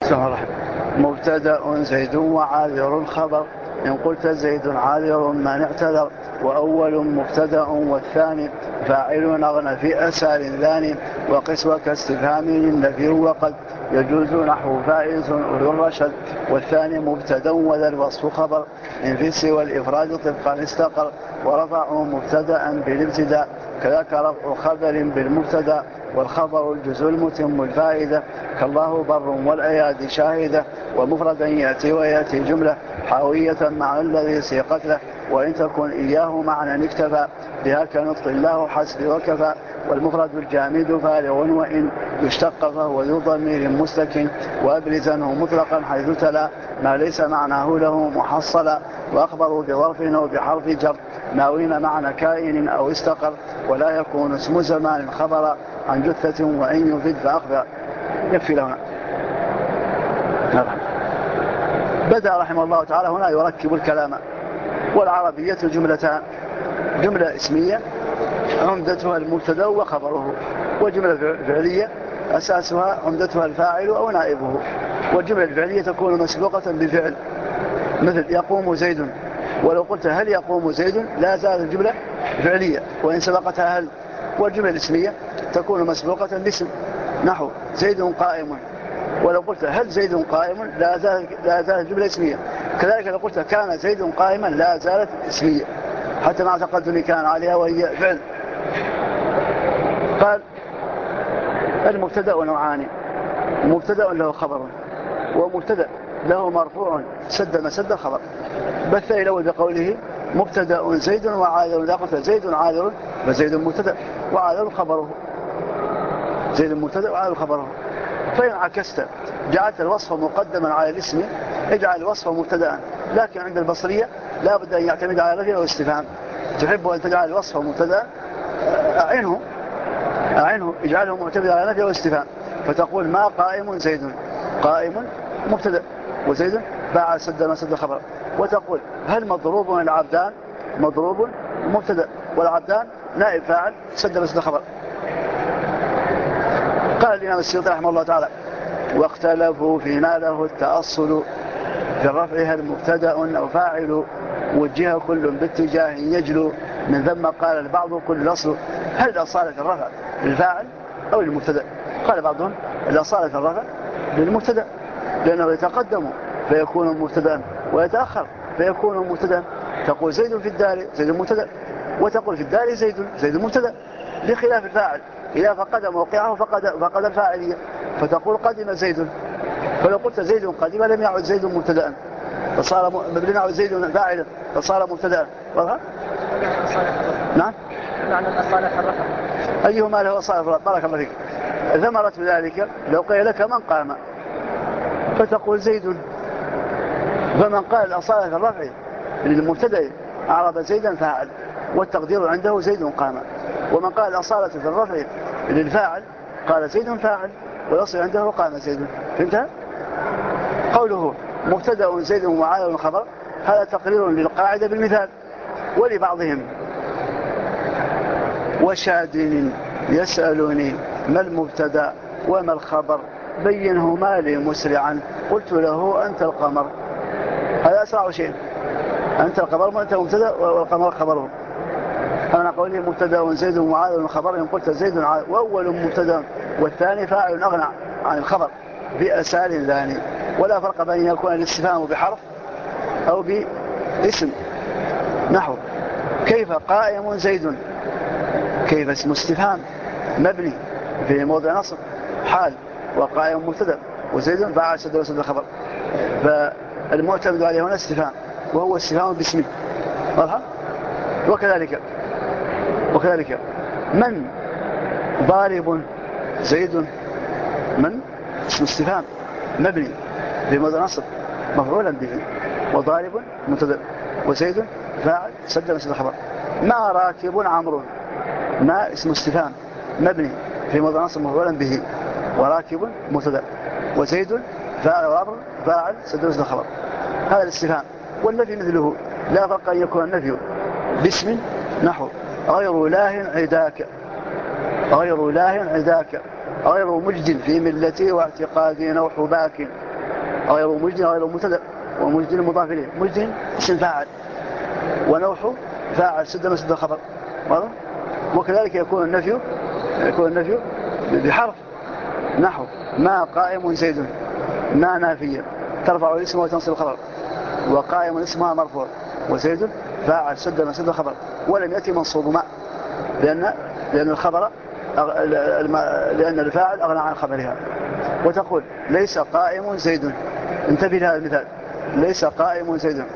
سهرة. مبتدأ زيد وعاذر خبر، إن قلت زيد عاذر من اعتذر، وأول مبتدأ والثاني فاعل أغنى في أسال ذاني، وقسوة كاستفهام للنفي وقد يجوز نحو فائز أولو الرشد، والثاني مبتدأ وذا الوصف خبر، إن في سوى الإفراد طبقا استقر، ورفعوا مبتدأ بالابتداء كذاك رفع خبر بالمبتدأ، والخبر الجزء المتم الفائدة كالله بر والأيادي شاهدة، ومفردا يأتي ويأتي جملة حاوية مع الذي سيقت له، وإن تكن إياه معنى اكتفى بها كنطق الله حسب وكفى، والمفرد الجامد فارغ وإن يشتق فهو ذو ضمير مستكن، وأبرزنه مطلقا حيث تلا ما ليس معناه له محصلا، وأخبروا بظرف أو بحرف جر ناوين معنى كائن أو استقر، ولا يكون اسم زمان خبرا عن جثة وإن يفيد فأخبر. يكفي لنا. بدأ رحمه الله تعالى هنا يركب الكلام. والعربية جملتان: جملة اسمية عمدتها المبتدا وخبره، وجملة فعلية أساسها عمدتها الفاعل أو نائبه. والجملة الفعلية تكون مسبوقة بفعل، مثل يقوم زيد، ولو قلت هل يقوم زيد لا زالت الجملة فعلية وإن سبقتها هل. والجملة الاسمية تكون مسبوقة باسم، نحو زيد قائم، ولو قلت هل زيد قائم لا زالت الجملة اسمية. كذلك لو قلت كان زيد قائما لا زالت اسمية حتى مع تقدم كان عليها وهي فعل. قال المبتدأ نوعان: مبتدأ له خبر، ومبتدأ له مرفوع سد مسد الخبر. بث الأول بقوله مبتدأ زيد وعاذر، إذا قلت زيد عاذر فزيد مبتدأ وعاذر خبره، زيد مبتدأ وعاذر خبره. فإن عكست جعلت الوصف مقدما على الاسم اجعل الوصف مبتدأ، لكن عند البصرية لا بد أن يعتمد على نفي أو استفهام. تحب أن تجعل الوصف مبتدأ أعنه اجعله معتمد على نفي أو استفهام، فتقول ما قائم زيد، قائم مبتدأ وزيد باع سد مسد الخبر. وتقول هل مضروب العبدان، مضروب مبتدأ والعبدان نائب فاعل سد مسد الخبر. قال الإمام السيوطي رحمه الله تعالى: واختلفوا فيما له التأصل في الرفع هل مبتدأ أو فاعل، وجه كل باتجاه يجلو، من ثم قال البعض كل الأصل. هل الأصالة في الرفع للفاعل أو للمبتدأ؟ قال بعضهم الأصالة في الرفع للمبتدأ، لأنه يتقدم فيكون مبتدأ ويتأخر فيكون مبتدأ. تقول زيد في الدار زيد مبتدأ، وتقول في الدار زيد مبتدأ، بخلاف الفاعل إذا فقد موقعه فقد الفاعلية، فتقول قدم زيد، فلو قلت زيد قدم لم يعد زيد مبتدأ فصار لم يعد زيد فاعلا فصار مبتدأ. واضح؟ نعم. معنى الأصالة في الرفع أيهما له أصالة في الرفع؟ بارك الله فيك. ثمرة ذلك لو قيل لك من قام فتقول زيد، فمن قال الأصالة في الرفع للمبتدأ أعرب زيدا فاعل والتقدير عنده زيد قام، ومن قال الأصالة في الرفع للفاعل قال زيد فاعل والأصل عنده قام زيد. فهمتها؟ قوله مبتدأ زيد وعاذر خبر هذا تقرير للقاعدة بالمثال. ولبعضهم وشاد يسألني ما المبتدأ وما الخبر بينهما لي مسرعا، قلت له أنت القمر. هذا أسرع شيء، أنت القمر وأنت مبتدأ والقمر خبره. أنا قولي مبتدأ زيد وعاذر خبر إن قلت زيد عاذر، وأول مبتدأ والثاني فاعل أغنى عن الخبر بأسال ذاني، ولا فرق بين أن يكون الاستفهام بحرف أو باسم، نحو كيف قائم زيد، كيف اسم استفهام مبني في موضع نصب حال، وقائم مبتدأ وزيد باع سد وسد الخبر، فالمعتمد عليه هنا استفهام وهو استفهام باسمه. واضح؟ وكذلك من ضارب زيد، من اسم استفهام مبني في موضع نصب مفعولا به، وضارب مبتدأ وزيد فاعل سد وسد الخبر. ما راكب عمرو، ما اسم استفهام مبني في موضع نصب مفعولا به وراكب مبتدأ وزيد فاعل وامر فاعل سد وسد الخبر. هذا الاستفهام. والنفي مثله لا فرق أن يكون النفي باسم، نحو غير لاه عداك، غير لاه عداك، غير مجد في ملتي واعتقادي نوح باك، غير مجد غير مبتدأ، ومجد مضاف إليه. مجد اسم فاعل، ونوح فاعل سد مسد الخبر. وكذلك يكون النفي بحرف، نحو ما قائم زيد، ما نافية ترفع الاسم وتنصب الخبر، وقائم اسمها مرفوع، وزيد فاعل سد مسد الخبر، ولم يأتي منصوب ما، لأن الخبر لأن الفاعل أغنى عن خبرها. وتقول ليس قائم زيد، انتبه لهذا المثال، ليس قائم زيد،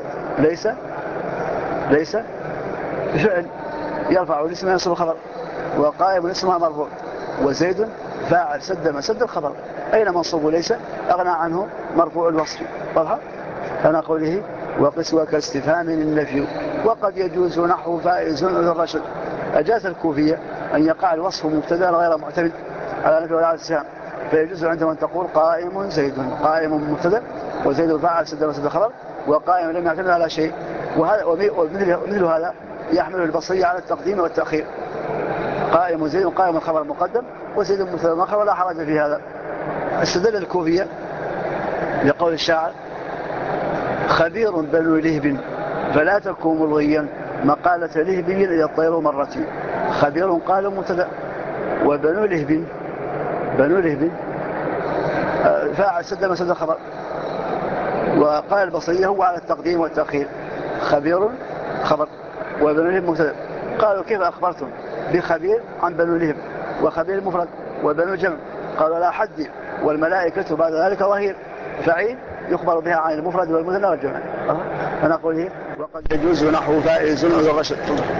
ليس فعل يرفع الاسم وينصب الخبر، وقائم اسمها مرفوع، وزيد فاعل سد مسد الخبر. أين منصوب ليس؟ أغنى عنه مرفوع الوصف. واضح؟ كما قوله وقسوة كاستفهام النفي، وقد يجوز نحو فائز ذو الرشد. أجاز الكوفية أن يقع الوصف مبتدا غير معتمد على نفي ولا استفهام، فيجوز عندهم أن تقول قائم زيد، قائم مبتدا وزيد فاعل سد مسد الخبر، وقائم لم يعتمد على شيء. ومثل هذا يحمل البصري على التقديم والتأخير، قائم زيد قائم الخبر مقدم وزيد مبتدا مؤخر ولا حرج في هذا. استدل الكوفية لقول الشاعر خبير بنو لهب فلا تكون ملغيا مقالة لهبي إلى الطير مرتي. خبير قال مبتدا، وبنو لهب فاعل سد مسد الخبر، وقال البصري هو على التقديم والتأخير، خبير خبر وبنو لهب مبتدا. قالوا كيف أخبرتم بخبير عن بنو لهب وخبير مفرد وبنو جمع؟ قالوا لا حد، والملائكة بعد ذلك ظهير فعيل يخبر بها عن المفرد والمثنى والجمع. فنقول وقد يجوز نحو فائز ذو الرشد.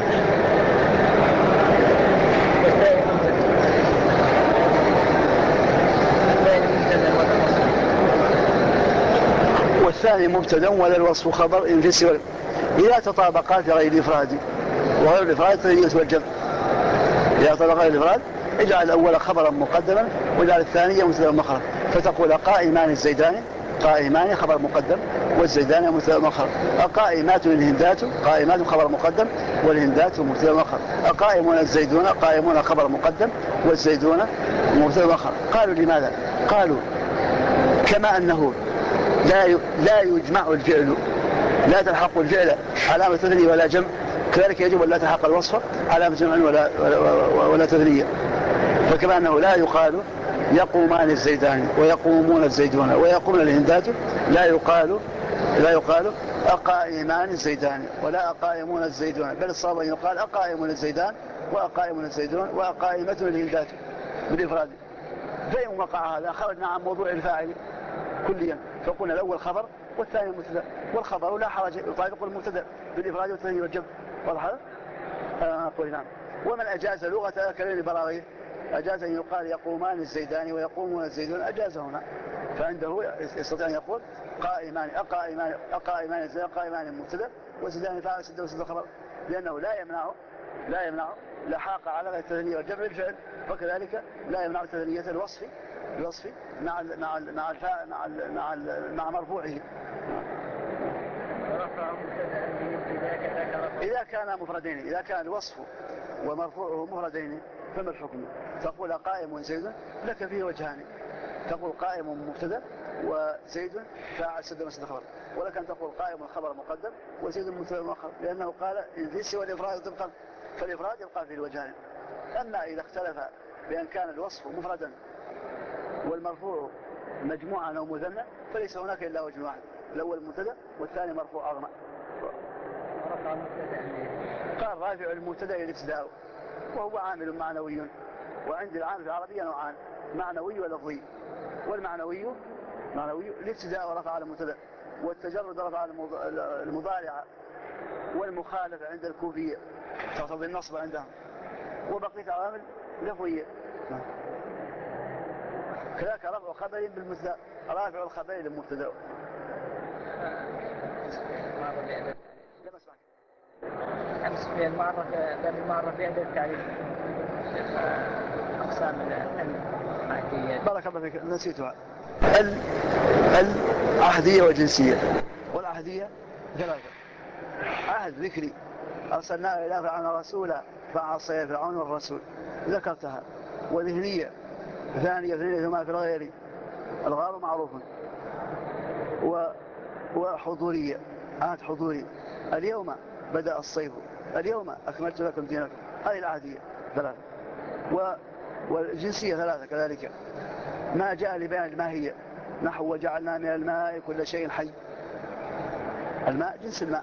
والثاني مبتدا ولا الوصف خبر إن في سوى إذا تطابقا في غير الإفراد، وغير الإفراد تغيير والجمع. إذا تطابقا غير الإفراد اجعل الأول خبرا مقدما واجعل الثاني مبتدا مؤخرا، فتقول قائمان الزيدان، قائمان خبر مقدم والزيدان مبتدا مؤخر. قائمات الهندات، قائمات خبر مقدم والهندات مبتدا مؤخر. قائمون الزيدون، قائمون خبر مقدم والزيدون مبتدا مؤخر. قالوا لماذا؟ قالوا كما أنه لا يجمع الفعل، لا تلحق الفعل علامة تثنية ولا جمع، كذلك يجب أن لا تلحق الوصف علامة جمع ولا تثنية. فكما أنه لا يقال يقومان الزيدان ويقومون الزيدون ويقومون الهندات، لا يقال أقائمان الزيدان ولا أقائمون الزيدون، بل الصواب أن يقال أقائمون الزيدان وأقائمون الزيدون وأقائمة الهندات بالإفراد. فإن وقع هذا خرجنا عن موضوع الفاعل كليا، فقلنا الأول خبر والثاني مبتدا، والخبر لا حرج يطابق المبتدا بالإفراد والتثنية والجمع. واضح هذا؟ أقول نعم. ومن أجاز لغة كلمة براغيث أجاز أن يقال يقومان الزيدان ويقومون الزيدون، أجاز هنا، فعنده يستطيع أن يقول أقائمان الزيدان قائمان المبتدا والزيدان فاعل سد وسد الخبر، لأنه لا يمنع لحاق على التثنية والجمع الفعل، وكذلك لا يمنع تثنية الوصف مع مرفوعه. إذا كان مفردين، إذا كان الوصف ومرفوعه مفردين فما الحكم؟ تقول قائم زيد لك فيه وجهان، تقول قائم مبتدا وزيد فاعل سد مسد الخبر، ولكن تقول قائم الخبر مقدم وزيد مبتدا مؤخر، لأنه قال إن في سوى الإفراد طبقا، فالإفراد يبقى فيه الوجهان. أما إذا اختلف بأن كان الوصف مفردا والمرفوع مجموعا أو مثنى فليس هناك إلا وجه واحد، الأول مبتدا والثاني مرفوع أغنى. قال رافع المبتدا الابتداء وهو عامل معنوي، وعند العامل في العربية نوعان، معنوي ولفظي. والمعنوي الابتداء رفع على المبتدا، والتجرد رفع على المضارع، والمخالفة عند الكوفية تقتضي النصب عندهم، وبقية عوامل لفظية. كذلك رفع خبر بالمبتدا، رافع الخبر للمبتدا. أمس في المعرف بأداة التعريف أقسام العهدية. بارك الله فيك، نسيتها. العهدية والجنسية. والعهدية ثلاثة: عهد ذكري أرسلنا إلى فرعون رسولا فعصى فرعون الرسول، ذكرتها. وذهنية ثانية ثم في الغير، الغار معروف. وحضورية، عهد حضوري. اليوم بدأ الصيف، اليوم أكملت لكم دينكم، هذه العهدية ثلاثة. والجنسية ثلاثة كذلك. ما جاء لبيان الماهية، نحو وجعلنا من الماء كل شيء حي، الماء جنس الماء.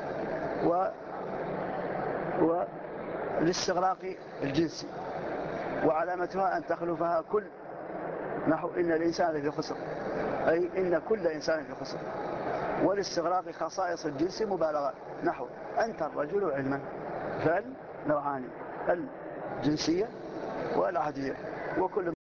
والاستغراق الجنسي، وعلامتها أن تخلفها كل، نحو إن الإنسان في خسر، أي إن كل إنسان في خسر. والاستغراق خصائص الجنس مبالغة، نحو أنت الرجل علما. فال نوعان، الجنسية والعهدية، وكل